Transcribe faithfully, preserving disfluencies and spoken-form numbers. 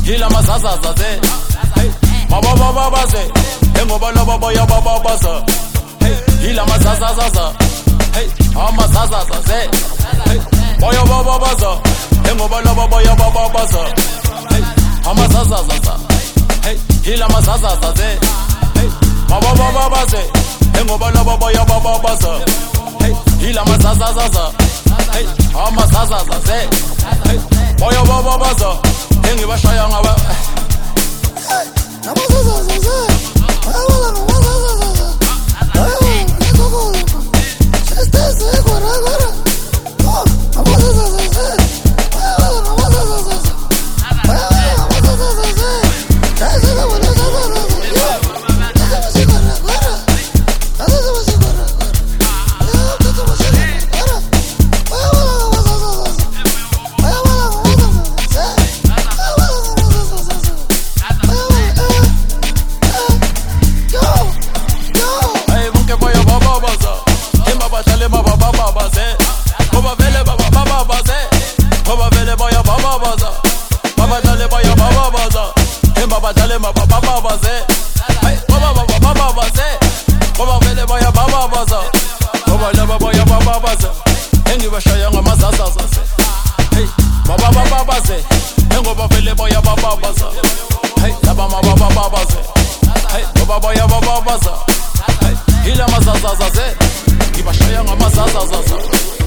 hila mazazaza ze hey baba baba baze engoba lobo boya baba baza hey hila mazazaza hey amazazaza ze hey boya baba baza engoba lobo boya baba baza hey amazazaza hey hila mazazaza ze hey baba baba baze engoba lobo boya baba baza hey hila mazazaza hey amazazaza ze hey boya baba baza engibashaya ngaba Baba dale ma baba baba ze hey baba baba baba baze baba vele boya baba baza baba la baba ya baba baza engibashaya ngamazazaza ze hey baba baba baze engoba vele boya baba baza hey baba baba baba baze hey baba boya baba baza hey ila mazazaza ze ngibashaya ngamazazaza